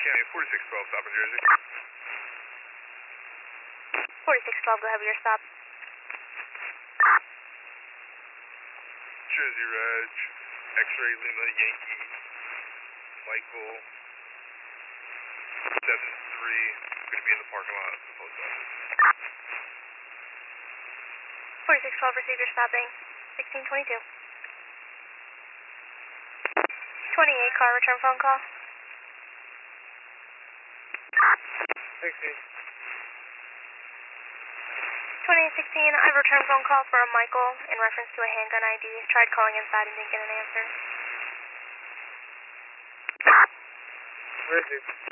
County 4612, stop in Jersey. 4612, go ahead with your stop. Jersey Reg, X-Ray Lima Yankee, Michael 73, going to be in the parking lot of the post office. 4612, receive your stopping. 1622. 28 car, return phone call. 16. 2816, I have a return phone call for a Michael in reference to a handgun ID. Tried calling inside and didn't get an answer. Where is he?